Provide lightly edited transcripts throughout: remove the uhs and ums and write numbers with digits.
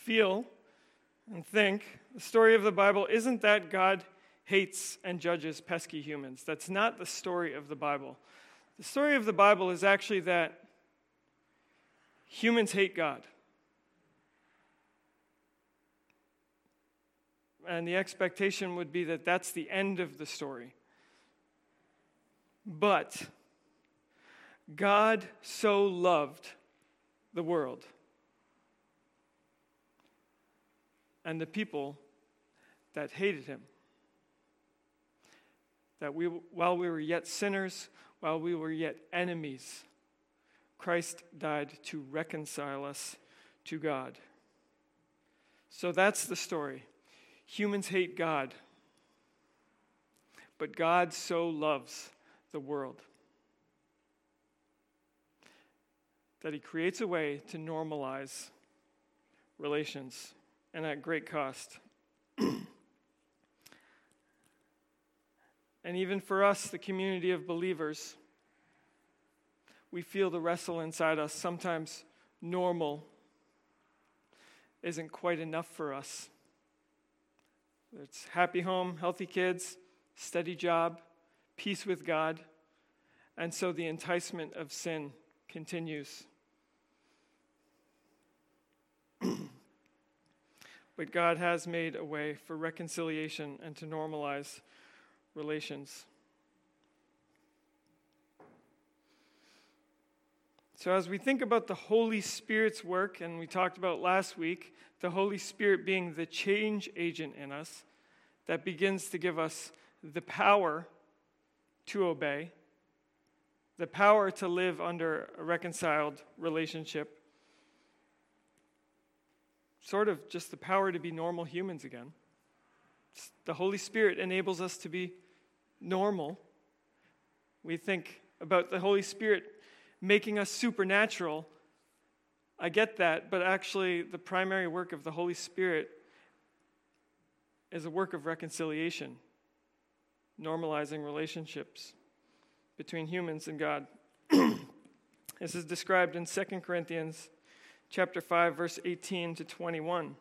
feel and think, the story of the Bible isn't that God hates and judges pesky humans. That's not the story of the Bible. The story of the Bible is actually that humans hate God. And the expectation would be that that's the end of the story. But God so loved the world and the people that hated him, that while we were yet sinners, while we were yet enemies, Christ died to reconcile us to God. So that's the story. Humans hate God, but God so loves the world that he creates a way to normalize relations, and at great cost. And even for us, the community of believers, we feel the wrestle inside us. Sometimes normal isn't quite enough for us. It's happy home, healthy kids, steady job, peace with God, and so the enticement of sin continues. But God has made a way for reconciliation and to normalize relations. So as we think about the Holy Spirit's work, and we talked about last week, the Holy Spirit being the change agent in us that begins to give us the power to obey, the power to live under a reconciled relationship, sort of just the power to be normal humans again. The Holy Spirit enables us to be normal. We think about the Holy Spirit making us supernatural. I get that, but actually the primary work of the Holy Spirit is a work of reconciliation, normalizing relationships between humans and God. This is described in 2 Corinthians chapter 5, verse 18 to 21.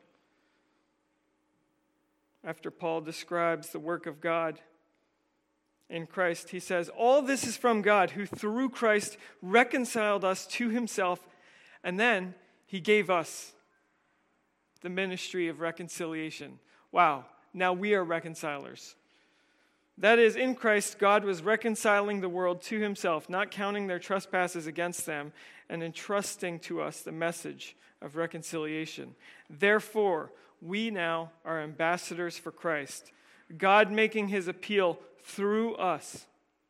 After Paul describes the work of God in Christ, he says, "All this is from God, who through Christ reconciled us to himself, and then he gave us the ministry of reconciliation." Wow, now we are reconcilers. That is, in Christ, God was reconciling the world to himself, not counting their trespasses against them, and entrusting to us the message of reconciliation. Therefore, we now are ambassadors for Christ, God making his appeal through us.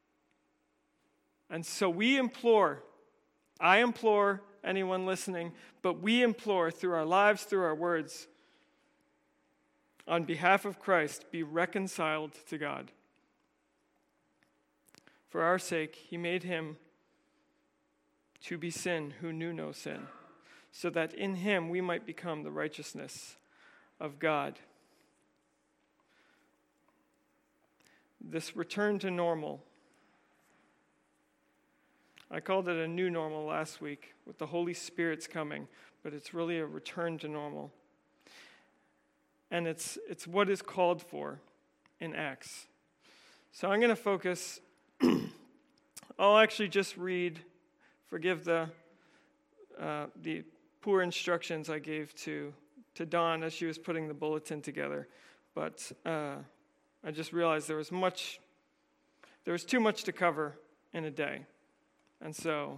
And so I implore anyone listening, but we implore through our lives, through our words, on behalf of Christ, be reconciled to God. For our sake, he made him to be sin who knew no sin, so that in him we might become the righteousness of God. This return to normal, I called it a new normal last week with the Holy Spirit's coming, but it's really a return to normal. And it's what is called for in Acts. So I'm going to focus, I'll actually just read, forgive the poor instructions I gave to Dawn as she was putting the bulletin together. But I just realized there was too much to cover in a day. And so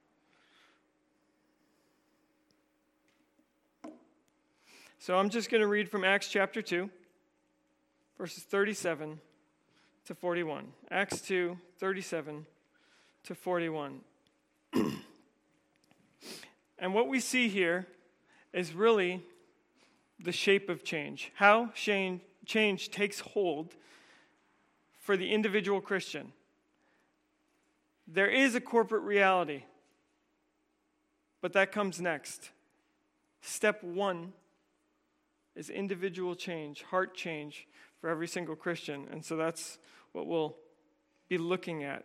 I'm just going to read from Acts chapter 2, verses 37 to 41. Acts 2, 37 to 41. And what we see here is really the shape of change. How change takes hold for the individual Christian. There is a corporate reality, but that comes next. Step 1 is individual change, heart change for every single Christian. And so that's what we'll be looking at.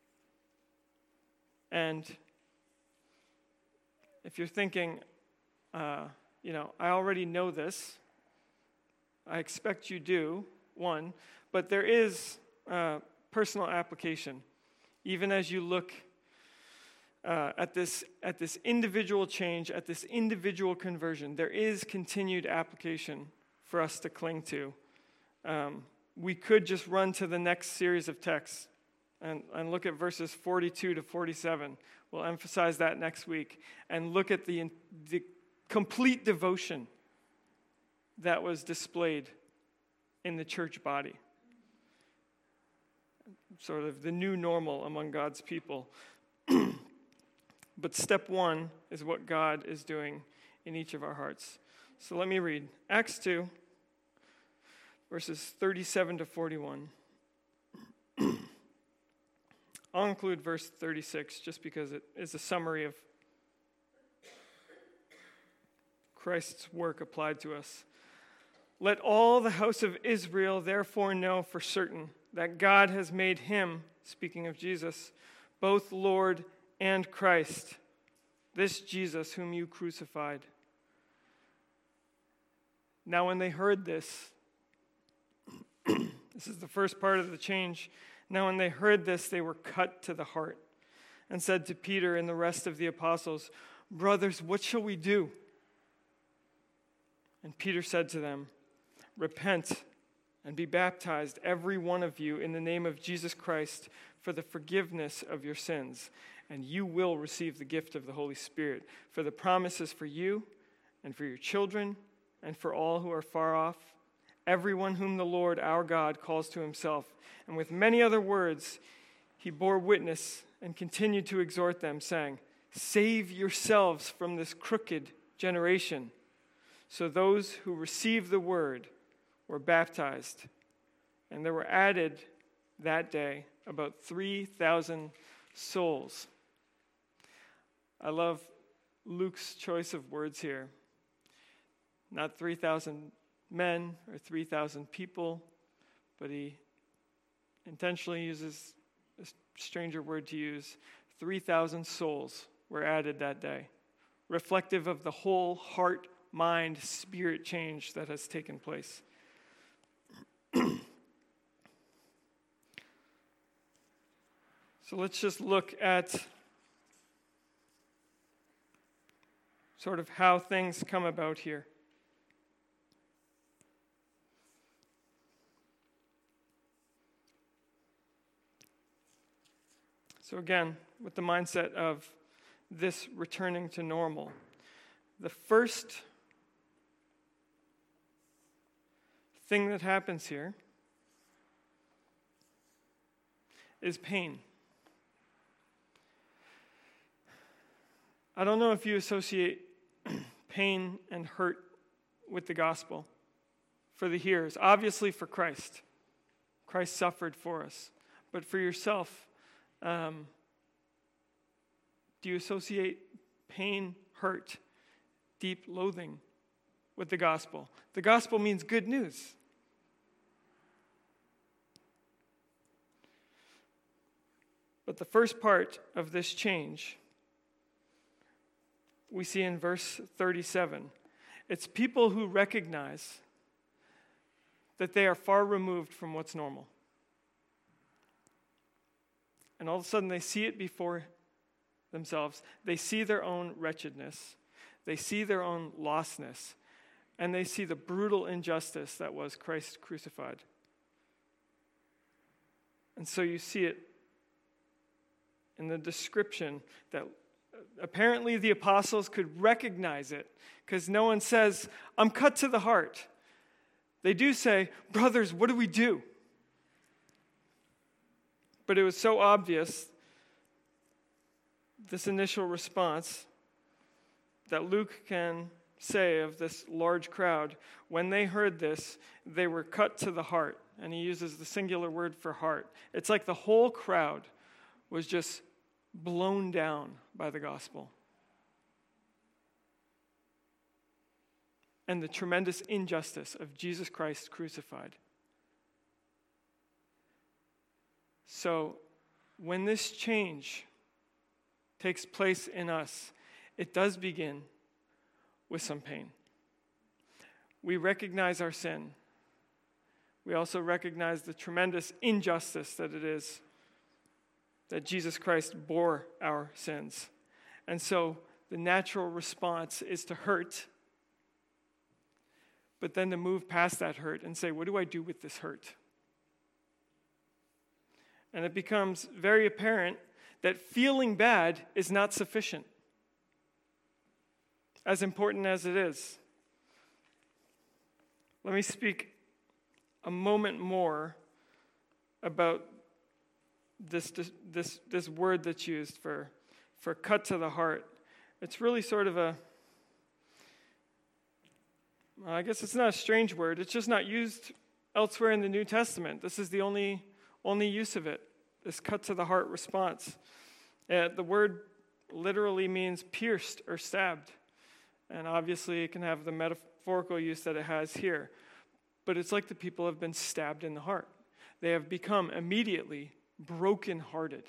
And if you're thinking, I already know this. I expect you do, one. But there is personal application. Even as you look at this individual change, at this individual conversion, there is continued application for us to cling to. We could just run to the next series of texts and look at verses 42 to 47. We'll emphasize that next week. And look at the complete devotion that was displayed in the church body. Sort of the new normal among God's people. But step one is what God is doing in each of our hearts. So let me read. Acts 2, verses 37 to 41. I'll include verse 36 just because it is a summary of Christ's work applied to us. Let all the house of Israel therefore know for certain that God has made him, speaking of Jesus, both Lord and Christ, this Jesus whom you crucified. Now when they heard this, this is the first part of the change. Now when they heard this, they were cut to the heart and said to Peter and the rest of the apostles, "Brothers, what shall we do?" And Peter said to them, "Repent and be baptized, every one of you, in the name of Jesus Christ for the forgiveness of your sins, and you will receive the gift of the Holy Spirit. For the promise is for you and for your children and for all who are far off, everyone whom the Lord our God calls to himself." And with many other words, he bore witness and continued to exhort them, saying, "Save yourselves from this crooked generation." So those who received the word were baptized, and there were added that day about 3,000 souls. I love Luke's choice of words here. Not 3,000 men or 3,000 people, but he intentionally uses a stranger word to use. 3,000 souls were added that day, reflective of the whole heart, mind, spirit change that has taken place. So let's just look at sort of how things come about here. So again, with the mindset of this returning to normal, the first thing that happens here is pain. I don't know if you associate pain and hurt with the gospel for the hearers. Obviously for Christ. Christ suffered for us. But for yourself, do you associate pain, hurt, deep loathing with the gospel? The gospel means good news. But the first part of this change we see in verse 37. It's people who recognize that they are far removed from what's normal. And all of a sudden they see it before themselves. They see their own wretchedness. They see their own lostness. And they see the brutal injustice that was Christ crucified. And so you see it in the description that apparently the apostles could recognize it, because no one says, "I'm cut to the heart." They do say, "Brothers, what do we do?" But it was so obvious, this initial response, that Luke can say of this large crowd, when they heard this, they were cut to the heart. And he uses the singular word for heart. It's like the whole crowd was just blown down by the gospel and the tremendous injustice of Jesus Christ crucified. So when this change takes place in us, it does begin with some pain. We recognize our sin. We also recognize the tremendous injustice that it is that Jesus Christ bore our sins. And so the natural response is to hurt, but then to move past that hurt and say, what do I do with this hurt? And it becomes very apparent that feeling bad is not sufficient, as important as it is. Let me speak a moment more about this word that's used for cut to the heart. It's really sort of I guess it's not a strange word. It's just not used elsewhere in the New Testament. This is the only use of it, this cut to the heart response. The word literally means pierced or stabbed. And obviously it can have the metaphorical use that it has here. But it's like the people have been stabbed in the heart. They have become immediately brokenhearted.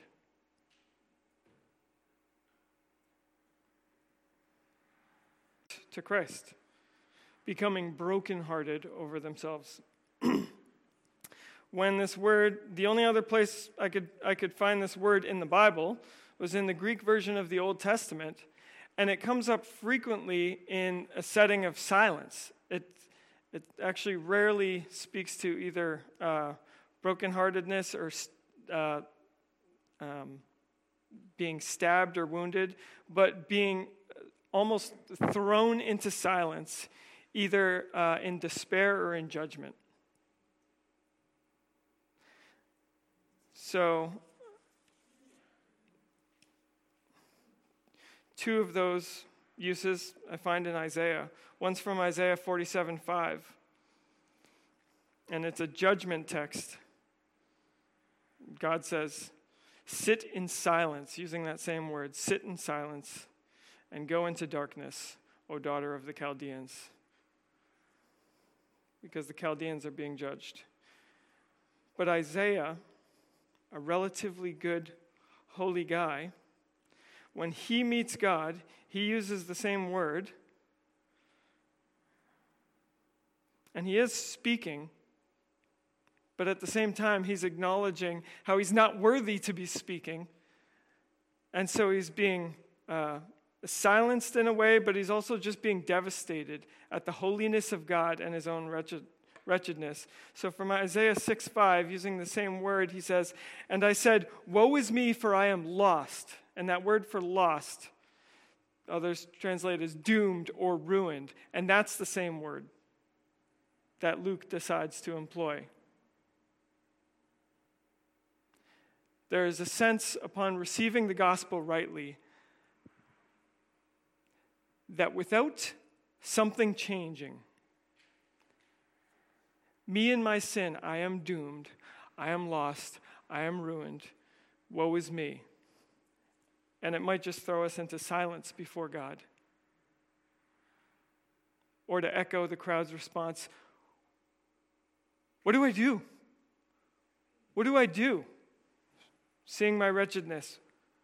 To Christ, becoming brokenhearted over themselves. When this word, the only other place I could find this word in the Bible was in the Greek version of the Old Testament, and it comes up frequently in a setting of silence. It actually rarely speaks to either brokenheartedness or being stabbed or wounded, but being almost thrown into silence, either in despair or in judgment. So, two of those uses I find in Isaiah. One's from Isaiah 47:5, and it's a judgment text. God says, sit in silence, using that same word, sit in silence, and go into darkness, O daughter of the Chaldeans, because the Chaldeans are being judged. But Isaiah, a relatively good, holy guy, when he meets God, he uses the same word, and he is speaking, but at the same time, he's acknowledging how he's not worthy to be speaking, and so he's being silenced in a way, but he's also just being devastated at the holiness of God and his own wretchedness. So from Isaiah 6:5, using the same word, he says, and I said, woe is me, for I am lost. And that word for lost, others translate as doomed or ruined. And that's the same word that Luke decides to employ. There is a sense upon receiving the gospel rightly that without something changing, me and my sin, I am doomed, I am lost, I am ruined, woe is me. And it might just throw us into silence before God. Or to echo the crowd's response, what do I do? What do I do? Seeing my wretchedness.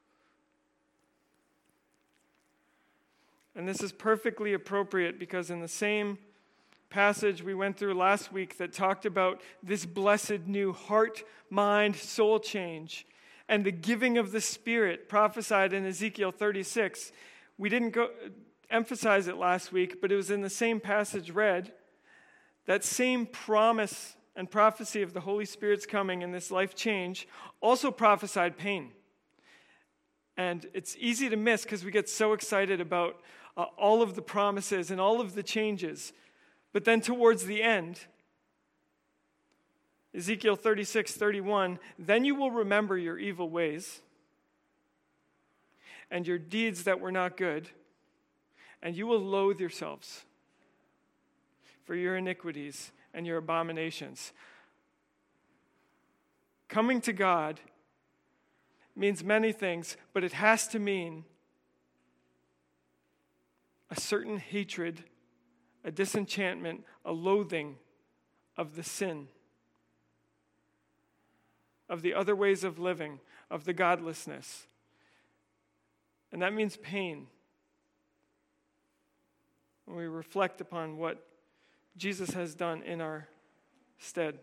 And this is perfectly appropriate because in the same passage we went through last week that talked about this blessed new heart, mind, soul change and the giving of the Spirit prophesied in Ezekiel 36. We didn't emphasize it last week, but it was in the same passage read. That same promise and prophecy of the Holy Spirit's coming and this life change also prophesied pain. And it's easy to miss because we get so excited about all of the promises and all of the changes. But then towards the end, Ezekiel 36:31, then you will remember your evil ways and your deeds that were not good, and you will loathe yourselves for your iniquities and your abominations. Coming to God means many things, but it has to mean a certain hatred, a disenchantment, a loathing of the sin, of the other ways of living, of the godlessness. And that means pain. when we reflect upon what Jesus has done in our stead.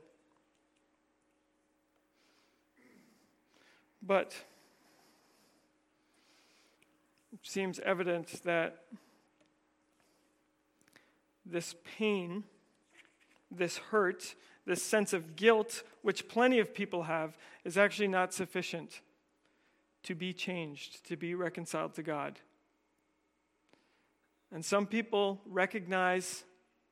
But it seems evident that this pain, this hurt, this sense of guilt, which plenty of people have, is actually not sufficient to be changed, to be reconciled to God. And some people recognize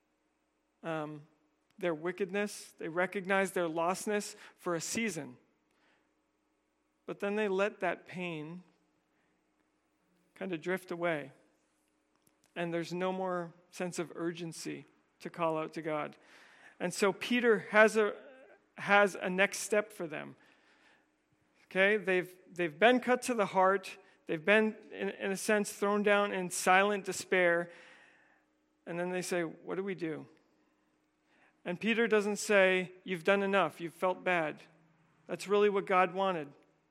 their wickedness, they recognize their lostness for a season. But then they let that pain kind of drift away. And there's no more sense of urgency to call out to God. And so Peter has a next step for them. Okay, they've been cut to the heart. They've been, in a sense, thrown down in silent despair. And then they say, what do we do? And Peter doesn't say, you've done enough, you've felt bad. That's really what God wanted.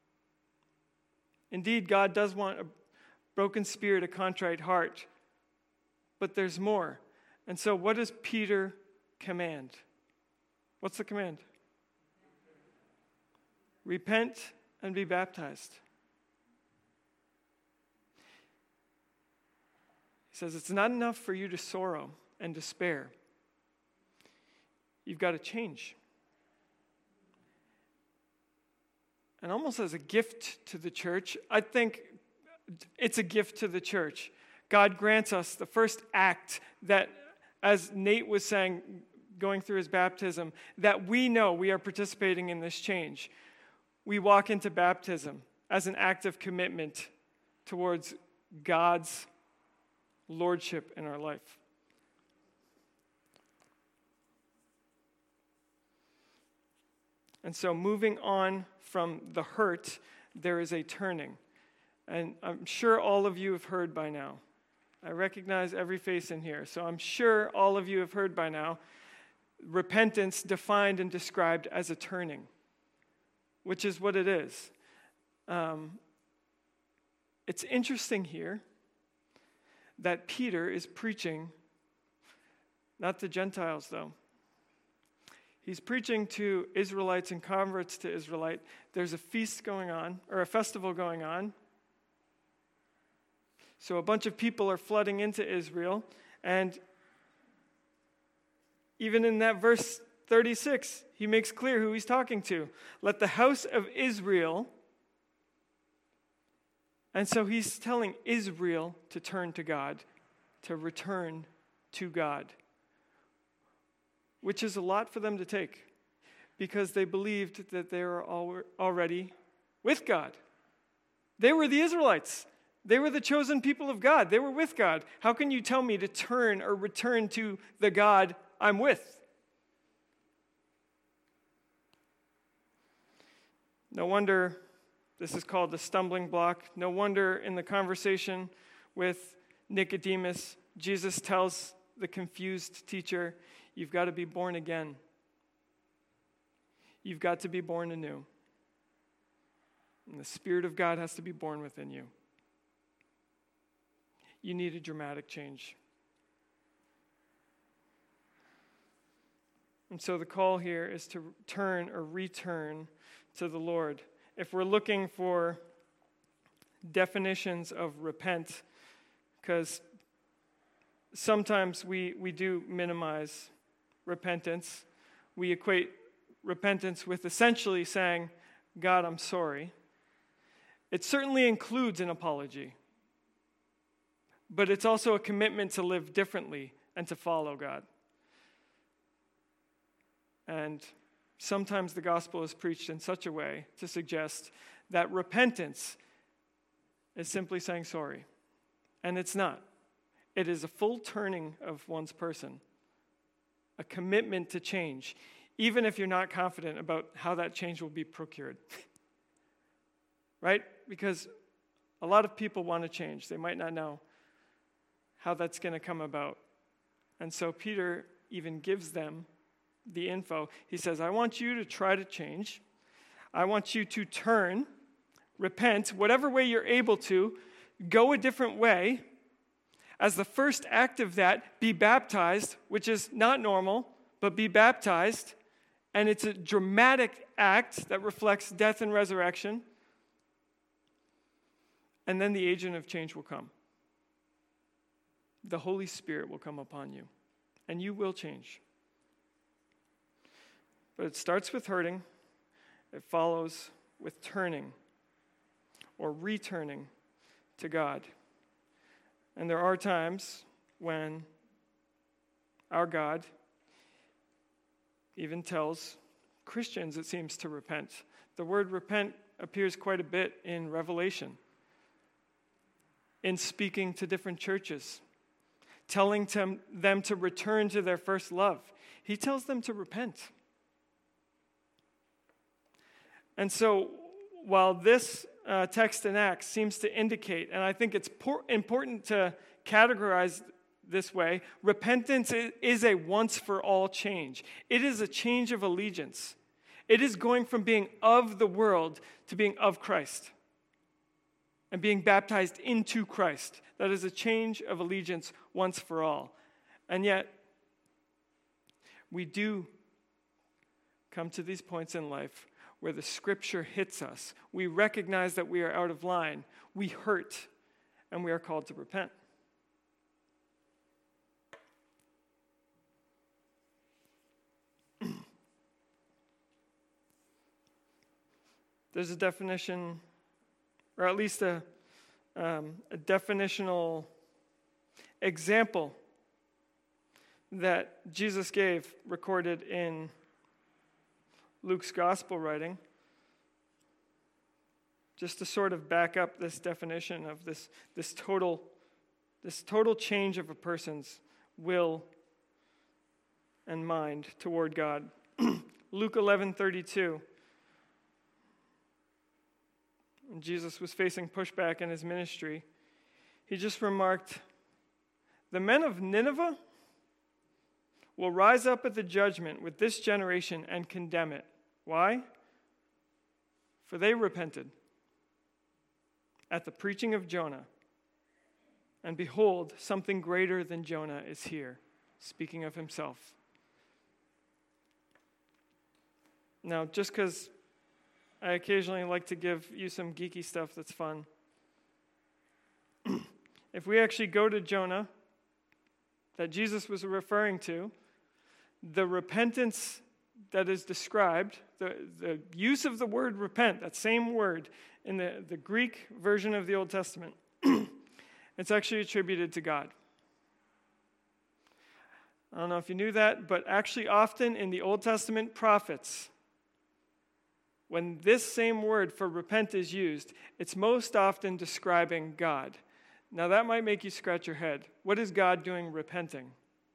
Indeed, God does want a broken spirit, a contrite heart. But there's more. And so what does Peter command? What's the command? Repent and be baptized. He says it's not enough for you to sorrow and despair. You've got to change. And almost as a gift to the church, I think it's a gift to the church. God grants us the first act that, as Nate was saying, going through his baptism, that we know we are participating in this change. We walk into baptism as an act of commitment towards God's lordship in our life. And so moving on from the hurt, there is a turning. And I'm sure all of you have heard by now. I recognize every face in here. So I'm sure all of you have heard by now. Repentance defined and described as a turning, which is what it is. It's interesting here that Peter is preaching, not to Gentiles though. He's preaching to Israelites and converts to Israelite. There's a feast going on, or a festival going on. So a bunch of people are flooding into Israel. And even in that verse 36, he makes clear who he's talking to. Let the house of Israel. And so he's telling Israel to turn to God, to return to God. Which is a lot for them to take, because they believed that they were already with God. They were the Israelites. They were the chosen people of God. They were with God. How can you tell me to turn or return to the God I'm with? No wonder this is called the stumbling block. No wonder in the conversation with Nicodemus, Jesus tells the confused teacher, you've got to be born again. You've got to be born anew. And the Spirit of God has to be born within you. You need a dramatic change. And so the call here is to turn or return to the Lord. If we're looking for definitions of repent, because sometimes we do minimize repentance. We equate repentance with essentially saying, God, I'm sorry. It certainly includes an apology, but it's also a commitment to live differently and to follow God. And sometimes the gospel is preached in such a way to suggest that repentance is simply saying sorry. And it's not. It is a full turning of one's person, a commitment to change, even if you're not confident about how that change will be procured. Right? Because a lot of people want to change. They might not know how that's going to come about. And so Peter even gives them the info. He says, I want you to try to change. I want you to turn, repent, whatever way you're able to, go a different way. As the first act of that, be baptized, which is not normal, but be baptized. And it's a dramatic act that reflects death and resurrection. And then the agent of change will come. The Holy Spirit will come upon you, and you will change. But it starts with hurting. It follows with turning or returning to God. And there are times when our God even tells Christians, it seems, to repent. The word repent appears quite a bit in Revelation, in speaking to different churches, telling them to return to their first love. He tells them to repent. And so, while this text in Acts seems to indicate, and I think it's important to categorize this way, repentance is a once-for-all change. It is a change of allegiance. It is going from being of the world to being of Christ and being baptized into Christ. That is a change of allegiance once for all. And yet, we do come to these points in life where the Scripture hits us. We recognize that we are out of line. We hurt, and we are called to repent. There's a definition, or at least a definitional example that Jesus gave, recorded in Luke's gospel writing, just to sort of back up this definition of this total change of a person's will and mind toward God. Luke 11:32. When Jesus was facing pushback in his ministry, he just remarked, "The men of Nineveh will rise up at the judgment with this generation and condemn it." Why? For they repented at the preaching of Jonah. And behold, something greater than Jonah is here, speaking of himself. Now, just because I occasionally like to give you some geeky stuff that's fun, if we actually go to Jonah, that Jesus was referring to, the repentance that is described, the use of the word repent, that same word in the Greek version of the Old Testament, it's actually attributed to God. I don't know if you knew that, but actually often in the Old Testament prophets, when this same word for repent is used, it's most often describing God. Now that might make you scratch your head. What is God doing repenting?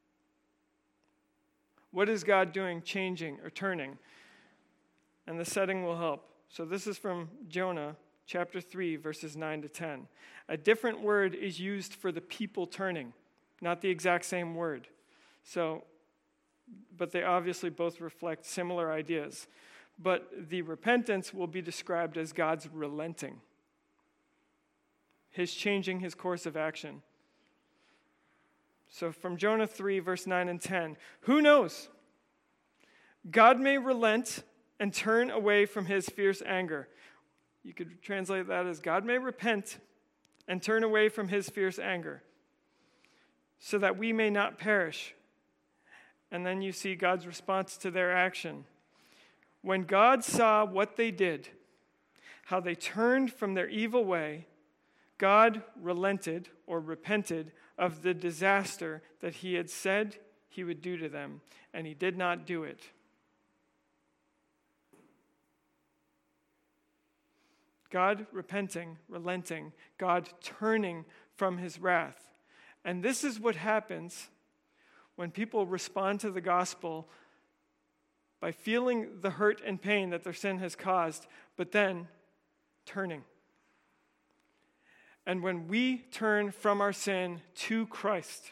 What is God doing changing or turning? And the setting will help. So this is from Jonah chapter 3, verses 9 to 10. A different word is used for the people turning, not the exact same word. But they obviously both reflect similar ideas. But the repentance will be described as God's relenting, his changing his course of action. So from Jonah 3, verse 9 and 10, who knows? God may relent and turn away from his fierce anger. You could translate that as God may repent and turn away from his fierce anger, so that we may not perish. And then you see God's response to their action. When God saw what they did, how they turned from their evil way, God relented or repented of the disaster that he had said he would do to them, and he did not do it. God repenting, relenting, God turning from his wrath. And this is what happens when people respond to the gospel by feeling the hurt and pain that their sin has caused, but then turning. And when we turn from our sin to Christ,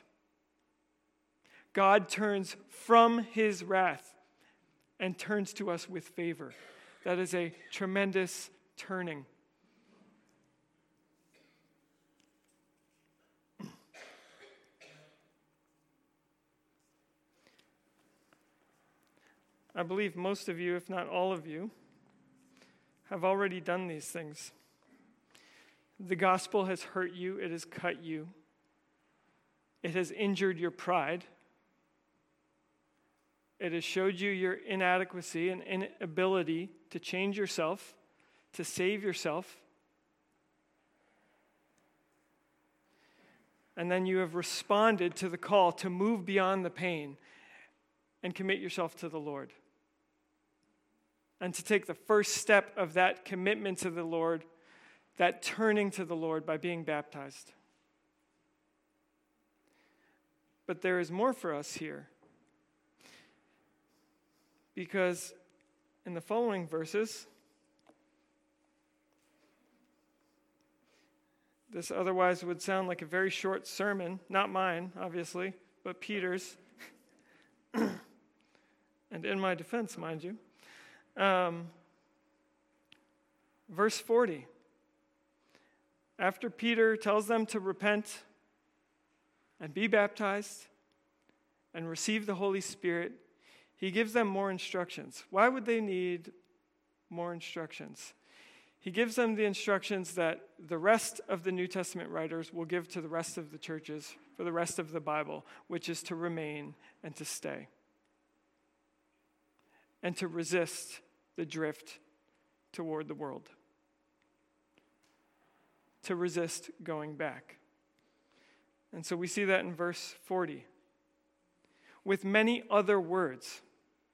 God turns from his wrath and turns to us with favor. That is a tremendous turning. I believe most of you, if not all of you, have already done these things. The gospel has hurt you, it has cut you, it has injured your pride, it has showed you your inadequacy and inability to change yourself, to save yourself. And then you have responded to the call to move beyond the pain and commit yourself to the Lord. And to take the first step of that commitment to the Lord, that turning to the Lord by being baptized. But there is more for us here. Because in the following verses, this otherwise would sound like a very short sermon, not mine, obviously, but Peter's. And in my defense, mind you. Verse 40. After Peter tells them to repent and be baptized and receive the Holy Spirit, he gives them more instructions. Why would they need more instructions? He gives them the instructions that the rest of the New Testament writers will give to the rest of the churches for the rest of the Bible, which is to remain and to stay. And to resist the drift toward the world. To resist going back. And so we see that in verse 40. With many other words.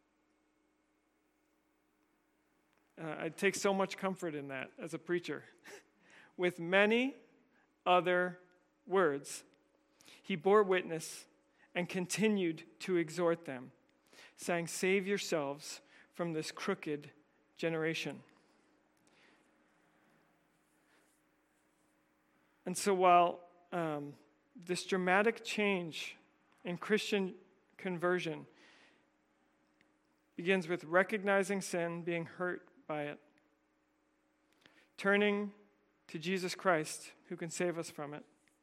I take so much comfort in that as a preacher. With many other words, he bore witness and continued to exhort them, saying, "Save yourselves from this crooked generation." And so while this dramatic change in Christian conversion begins with recognizing sin, being hurt by it, turning to Jesus Christ, who can save us from it,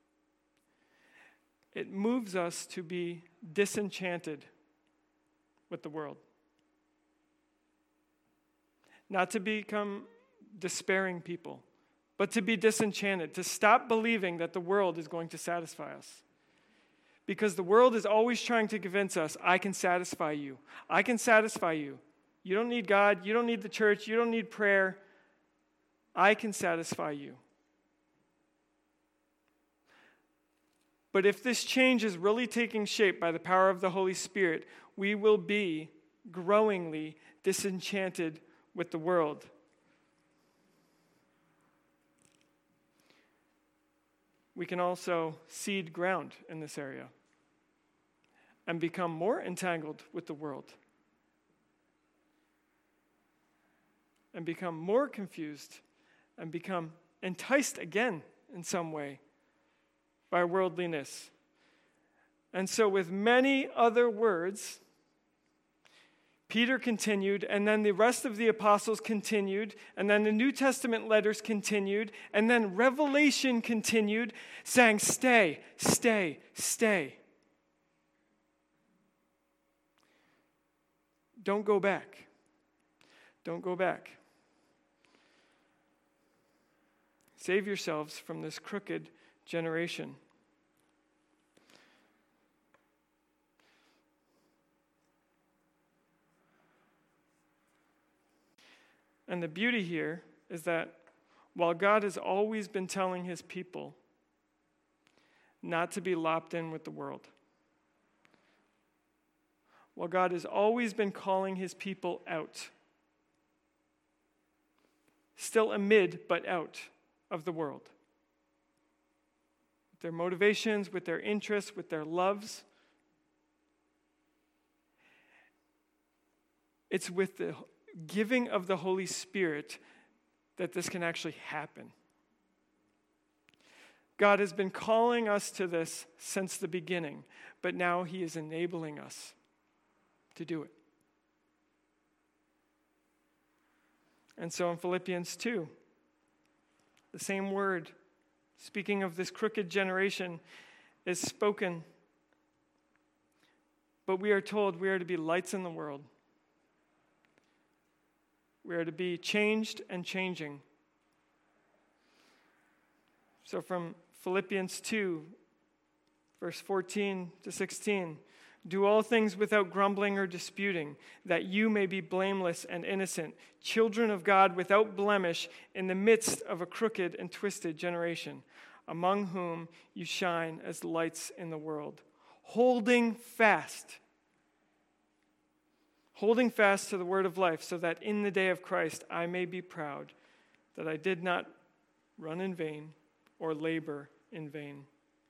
it moves us to be disenchanted with the world. Not to become despairing people, but to be disenchanted, to stop believing that the world is going to satisfy us. Because the world is always trying to convince us, I can satisfy you. I can satisfy you. You don't need God. You don't need the church. You don't need prayer. I can satisfy you. But if this change is really taking shape by the power of the Holy Spirit, we will be growingly disenchanted with the world. We can also seed ground in this area and become more entangled with the world and become more confused and become enticed again in some way by worldliness. And so with many other words, Peter continued, and then the rest of the apostles continued, and then the New Testament letters continued, and then Revelation continued, saying, "Stay, stay, stay. Don't go back. Don't go back. Save yourselves from this crooked generation." And the beauty here is that while God has always been telling his people not to be lopped in with the world, while God has always been calling his people out, still amid but out of the world, with their motivations, with their interests, with their loves, it's with the giving of the Holy Spirit that this can actually happen. God has been calling us to this since the beginning, but now he is enabling us to do it. And so in Philippians 2, the same word, speaking of this crooked generation, is spoken. But we are told we are to be lights in the world. We are to be changed and changing. So from Philippians 2, verse 14 to 16, do all things without grumbling or disputing, that you may be blameless and innocent, children of God without blemish in the midst of a crooked and twisted generation, among whom you shine as lights in the world, holding fast to the word of life, so that in the day of Christ I may be proud that I did not run in vain or labor in vain.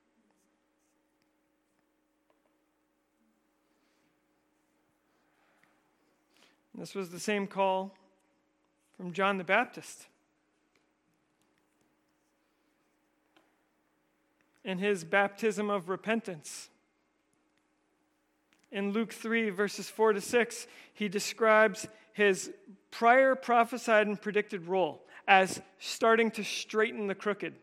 This was the same call from John the Baptist. In his baptism of repentance. In Luke 3, verses 4 to 6, he describes his prior prophesied and predicted role as starting to straighten the crooked.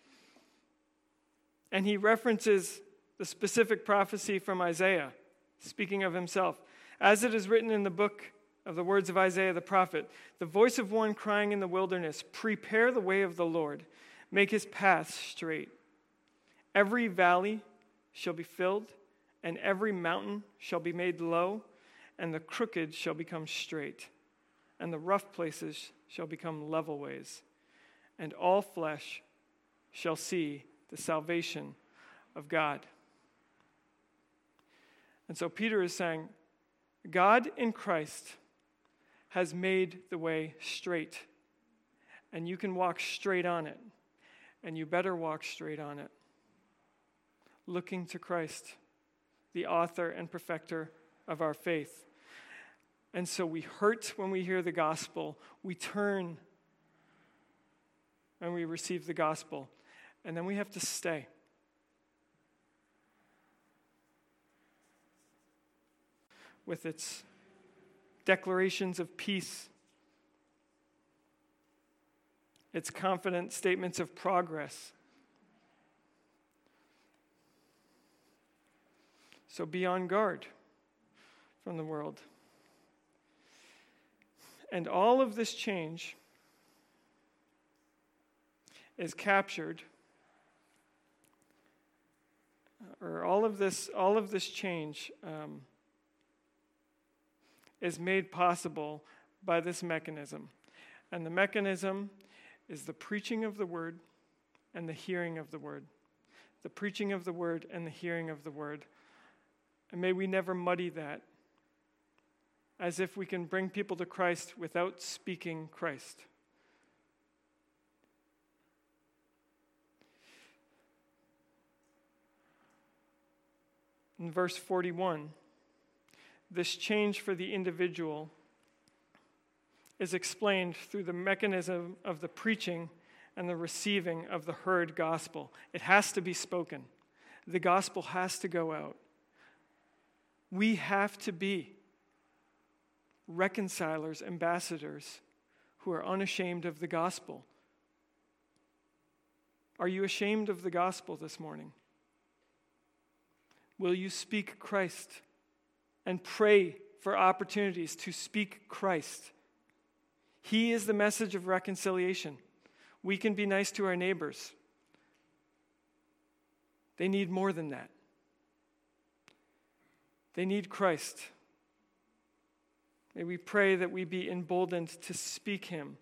And he references the specific prophecy from Isaiah, speaking of himself. As it is written in the book of the words of Isaiah the prophet, the voice of one crying in the wilderness, prepare the way of the Lord, make his paths straight. Every valley shall be filled, and every mountain shall be made low, and the crooked shall become straight, and the rough places shall become level ways, and all flesh shall see the salvation of God. And so Peter is saying, God in Christ has made the way straight, and you can walk straight on it, and you better walk straight on it, looking to Christ, the author and perfecter of our faith. And so we hurt when we hear the gospel. We turn when we receive the gospel. And then we have to stay. With its declarations of peace, its confident statements of progress. So be on guard from the world. And all of this change is captured, or all of this change is made possible by this mechanism. And the mechanism is the preaching of the word and the hearing of the word. The preaching of the word and the hearing of the word. And may we never muddy that, as if we can bring people to Christ without speaking Christ. In verse 41, this change for the individual is explained through the mechanism of the preaching and the receiving of the heard gospel. It has to be spoken. The gospel has to go out. We have to be reconcilers, ambassadors who are unashamed of the gospel. Are you ashamed of the gospel this morning? Will you speak Christ and pray for opportunities to speak Christ? He is the message of reconciliation. We can be nice to our neighbors. They need more than that. They need Christ. May we pray that we be emboldened to speak him.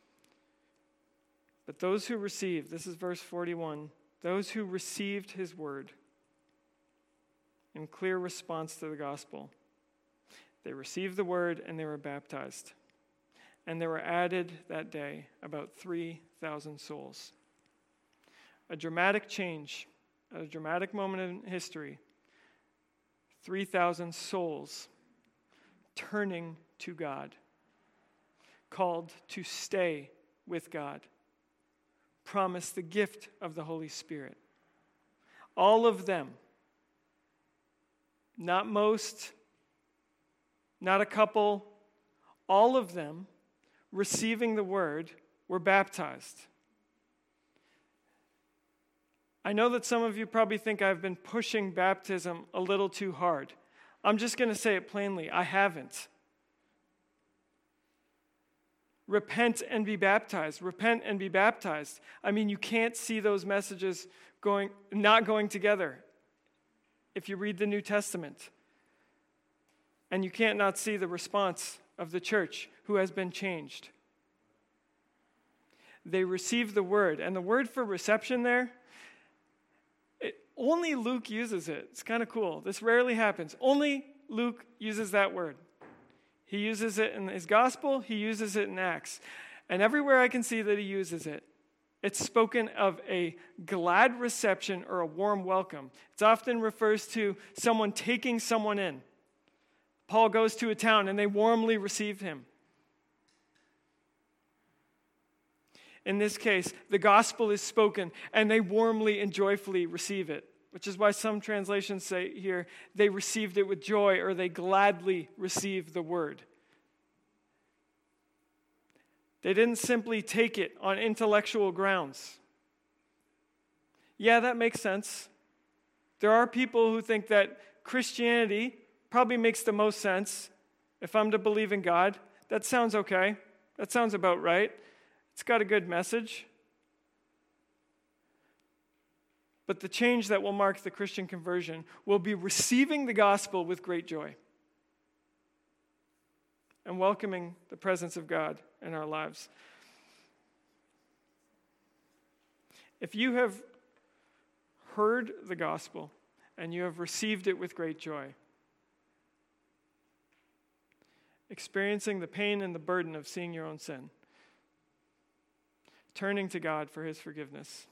But those who received, this is verse 41, those who received his word in clear response to the gospel, they received the word and they were baptized. And there were added that day about 3,000 souls. A dramatic change, a dramatic moment in history. 3,000 souls turning to God, called to stay with God, promised the gift of the Holy Spirit. All of them, not most, not a couple, all of them receiving the word were baptized. I know that some of you probably think I've been pushing baptism a little too hard. I'm just going to say it plainly. I haven't. repent and be baptized. Repent and be baptized. I mean, you can't see those messages not going together if you read the New Testament. And you can't not see the response of the church who has been changed. They receive the word. And the word for reception there, only Luke uses it. It's kind of cool. This rarely happens. Only Luke uses that word. He uses it in his gospel. He uses it in Acts. And everywhere I can see that he uses it, it's spoken of a glad reception or a warm welcome. It often refers to someone taking someone in. Paul goes to a town and they warmly receive him. In this case, the gospel is spoken and they warmly and joyfully receive it, which is why some translations say here, they received it with joy or they gladly received the word. They didn't simply take it on intellectual grounds. Yeah, that makes sense. There are people who think that Christianity probably makes the most sense. If I'm to believe in God, that sounds okay. That sounds about right. It's got a good message. But the change that will mark the Christian conversion will be receiving the gospel with great joy and welcoming the presence of God in our lives. If you have heard the gospel and you have received it with great joy, experiencing the pain and the burden of seeing your own sin, turning to God for his forgiveness,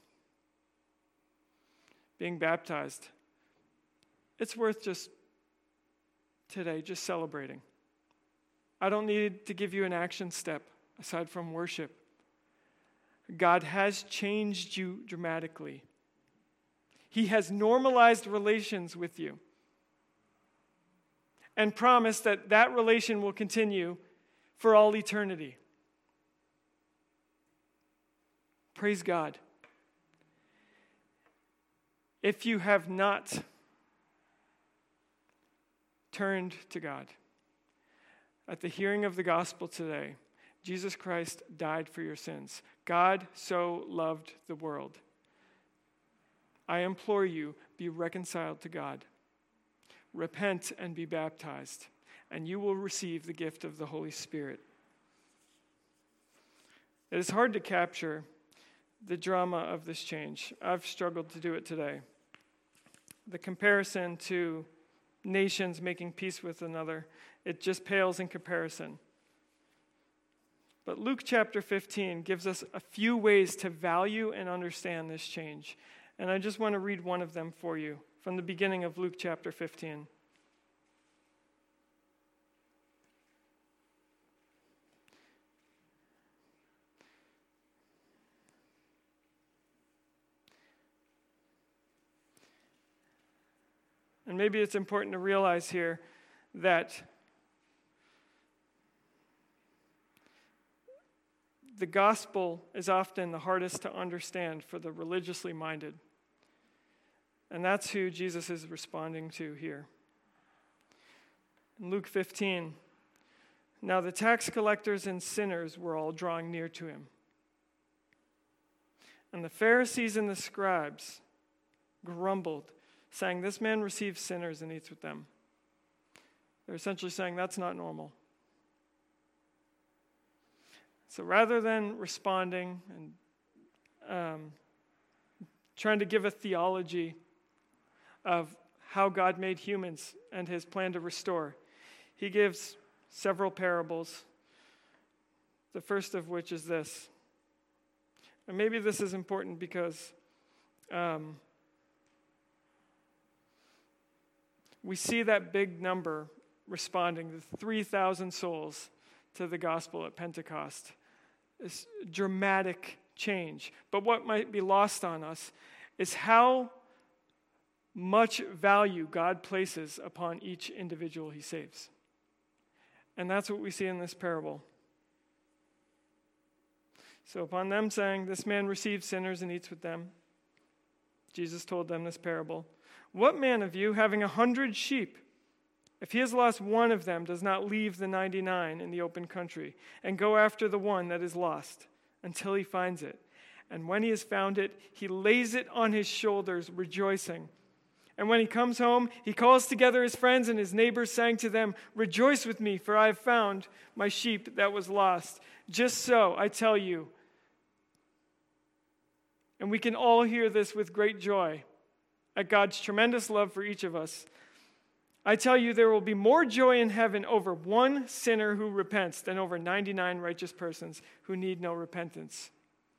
being baptized, it's worth just celebrating. I don't need to give you an action step aside from worship. God has changed you dramatically. He has normalized relations with you and promised that that relation will continue for all eternity. Praise God. If you have not turned to God, at the hearing of the gospel today, Jesus Christ died for your sins. God so loved the world. I implore you, be reconciled to God. Repent and be baptized, and you will receive the gift of the Holy Spirit. It is hard to capture the drama of this change. I've struggled to do it today. The comparison to nations making peace with another, it just pales in comparison. But Luke chapter 15 gives us a few ways to value and understand this change. And I just want to read one of them for you from the beginning of Luke chapter 15. And maybe it's important to realize here that the gospel is often the hardest to understand for the religiously minded. And that's who Jesus is responding to here. In Luke 15, now the tax collectors and sinners were all drawing near to him. And the Pharisees and the scribes grumbled, saying, "This man receives sinners and eats with them." They're essentially saying that's not normal. So rather than responding and trying to give a theology of how God made humans and his plan to restore, he gives several parables, the first of which is this. And maybe this is important because we see that big number responding, the 3,000 souls to the gospel at Pentecost. This dramatic change. But what might be lost on us is how much value God places upon each individual he saves. And that's what we see in this parable. So upon them saying, "This man receives sinners and eats with them," Jesus told them this parable. "What man of you, having 100 sheep, If he has lost one of them, does not leave the 99 in the open country and go after the one that is lost until he finds it. And when he has found it, he lays it on his shoulders, rejoicing. And when he comes home, he calls together his friends and his neighbors, saying to them, "Rejoice with me, for I have found my sheep that was lost." Just so, I tell you. And we can all hear this with great joy at God's tremendous love for each of us. I tell you, there will be more joy in heaven over one sinner who repents than over 99 righteous persons who need no repentance.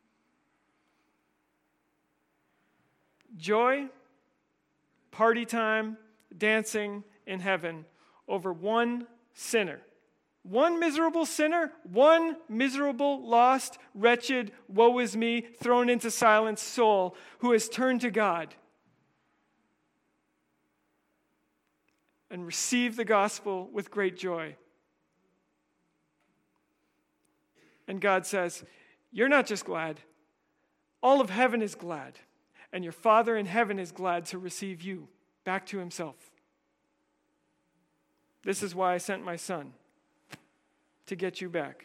Joy, party time, dancing in heaven over one sinner. One miserable sinner, one miserable, lost, wretched, woe is me, thrown into silence soul who has turned to God and received the gospel with great joy. And God says, you're not just glad. All of heaven is glad. And your Father in heaven is glad to receive you back to himself. This is why I sent my Son, to get you back.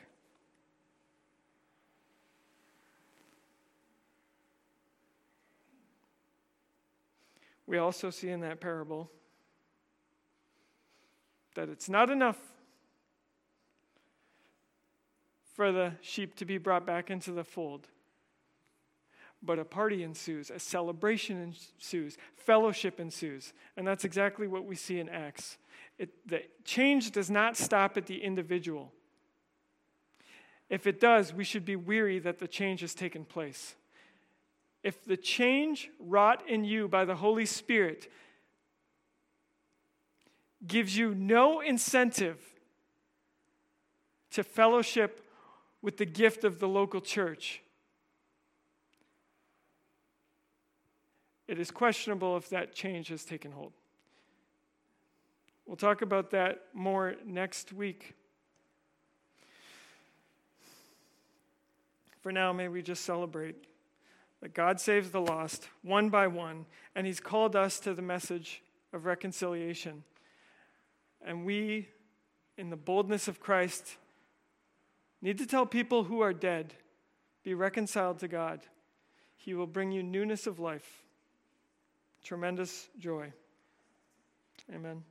We also see in that parable that it's not enough for the sheep to be brought back into the fold, but a party ensues, a celebration ensues, fellowship ensues. And that's exactly what we see in Acts. The change does not stop at the individual. If it does, we should be weary that the change has taken place. If the change wrought in you by the Holy Spirit gives you no incentive to fellowship with the gift of the local church, it is questionable if that change has taken hold. We'll talk about that more next week. For now, may we just celebrate that God saves the lost one by one, and he's called us to the message of reconciliation. And we, in the boldness of Christ, need to tell people who are dead, be reconciled to God. He will bring you newness of life, tremendous joy. Amen.